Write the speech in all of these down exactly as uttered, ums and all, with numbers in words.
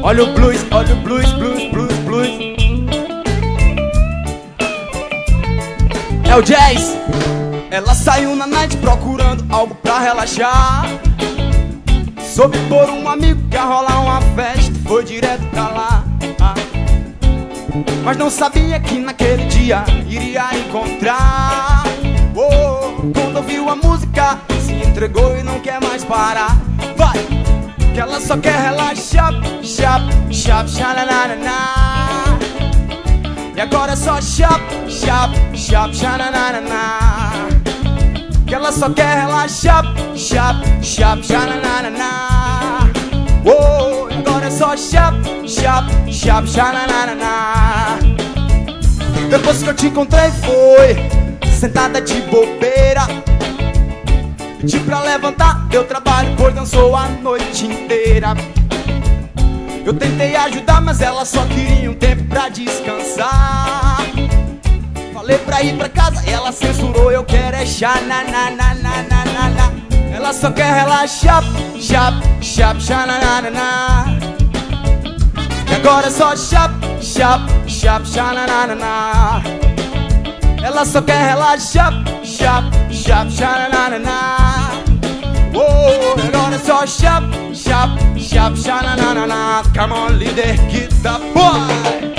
Olha o blues, olha o blues, blues, blues, blues. É o jazz. Ela saiu na night procurando algo pra relaxar. Soube por um amigo que ia rolar uma festa, foi direto pra lá. ah. Mas não sabia que naquele dia iria encontrar. oh, Quando ouviu a música, se entregou e não quer mais parar. Vai! Que ela só quer relaxar. Chap, chap, xananana. E agora é só chap, chap, chap, xananana. Que ela só quer relaxar. Chap, chap, xananana. Oh, e agora é só chap, chap, chap, xananana. Depois que eu te encontrei foi sentada de bobeira. Pedi pra levantar, deu trabalho, pois dançou a noite inteira. Eu tentei ajudar, mas ela só queria um tempo pra descansar. Falei pra ir pra casa e ela censurou, eu quero é chá, na, na, na, na, na, na, na. Ela só quer relaxar, chap, chap, chá, na, na, na, na. E agora é só chap, chap, chap, chá, na, na, na, na. Ela só quer relaxar, chap, chap, chap, na, na, na. Oh, agora é só chap, chap, chap, chap, na, na, na, na. Come on, líder, get the boy.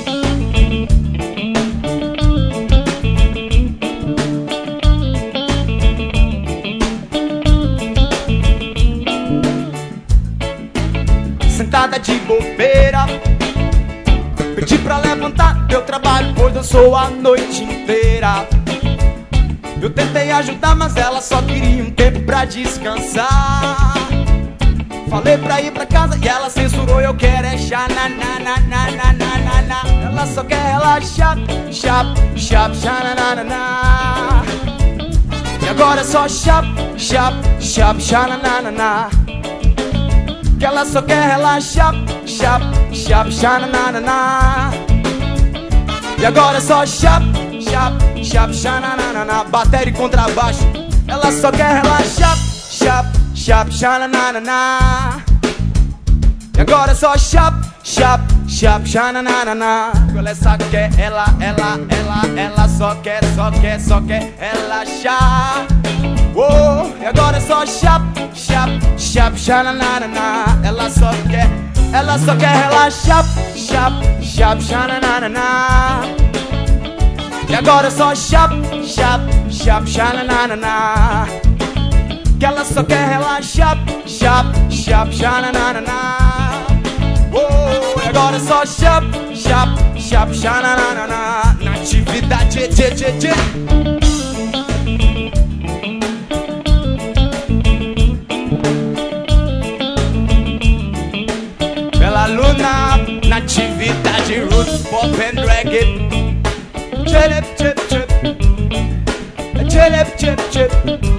Sentada de bobeira, pedi pra levantar, deu trabalho, pois dançou a noite inteira. Eu tentei ajudar, mas ela só queria um tempo pra descansar. Falei pra ir pra casa e ela censurou, eu quero é chá, na, na, na, na, na, na, na. Ela só quer relaxar, chap, chap, chá, na, na, na, na. E agora é só chap, chap, chap, chá, na, na, na, na. Que ela só quer relaxar, chap, chap, chá, na, na, na, na. E agora é só chap, chap, chap, chá, na, na, na, na. Bateria e contrabaixo. Ela só quer relaxar, chap, chap, chá, na, na, na, na. E agora é só chap, chap, chap, chá, na, na, na, na. Ela só quer, ela, ela, ela, ela só quer, só quer, só quer relaxar. Oh, e agora é só chap, chap, chap, chap, na, na, na, na. Ela só quer, ela só quer relaxar, chap, chap, chap, na, na, na, na. E agora é só chap, chap, chap, chap, na, na, na, na. Que ela só quer relaxar, chap, chap, chap, na, na, na, na. Oh, e agora é só chap, chap, chap, chap, na, na, na, na. Na atividade, tchê, tchê, tchê. Bela Luna, natividade, roots, pop and reggae. Chip, chip, chip. Chip, chip, chip.